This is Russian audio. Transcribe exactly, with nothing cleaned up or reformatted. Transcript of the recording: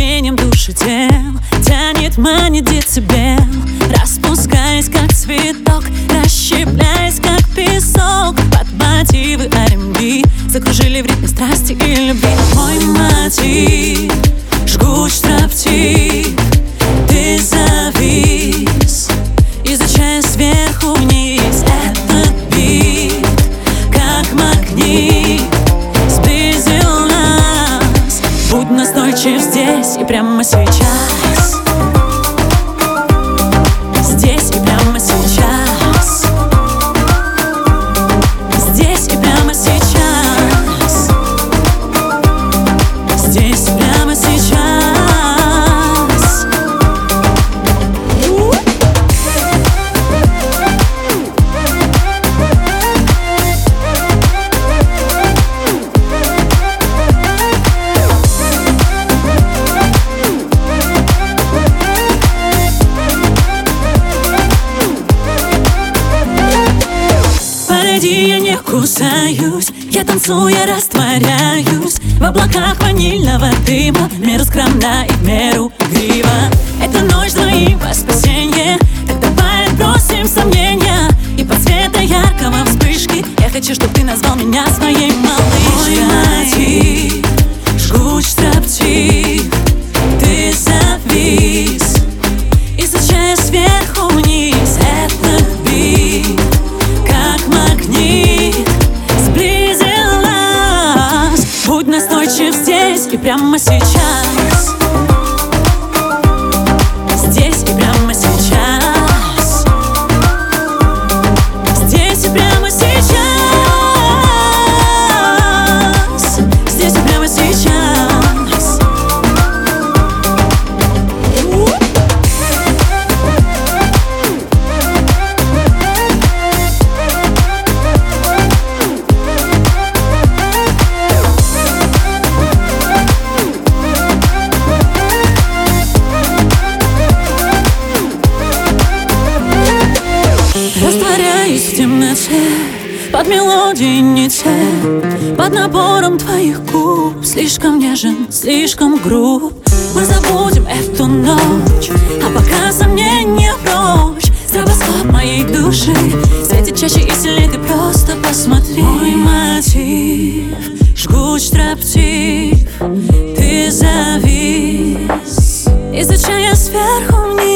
дуновением души тел тянет, манит децибел, распускаясь как цветок, расщепляясь как песок. Под мотивы ар энд би закружили в ритме страсти и любви. Мой мотив — жгучий строптив. Ты завис, изучая сверху вниз этот бит, как магнит сблизил нас. Будь настойчив здесь и прямо сейчас, здесь и прямо сейчас, здесь и прямо сейчас, здесь и прямо сейчас. Я не кусаюсь, я танцую, я растворяюсь в облаках ванильного дыма, в меру скромна и в меру игрива. Эта ночь двоим во спасенье, так давай отбросим сомнения. И под цвета яркого вспышки я хочу, чтобы ты назвал меня своей малышкой. Мой мотив — жгучий строптив. Ты завис, изучая сверху вниз этот бит, как магнит сблизил нас. Будь настойчив здесь и прямо сейчас, здесь и прямо сейчас, здесь и прямо сейчас, здесь и прямо сейчас. Растворяюсь в темноте, под мелодией не те, под напором твоих губ. Слишком нежен, слишком груб. Мы забудем эту ночь, а пока сомнения прочь. Стробоскоп моей души светит чаще и сильнее, ты просто посмотри. Мой мотив — жгучий строптив. Ты завис, изучая сверху вниз